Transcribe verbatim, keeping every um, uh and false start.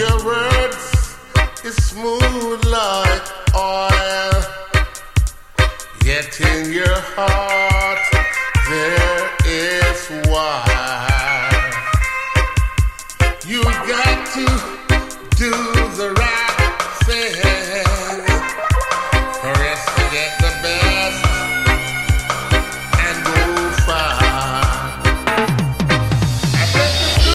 Your words is smooth like oil, yet in your heart there is wine. You got to do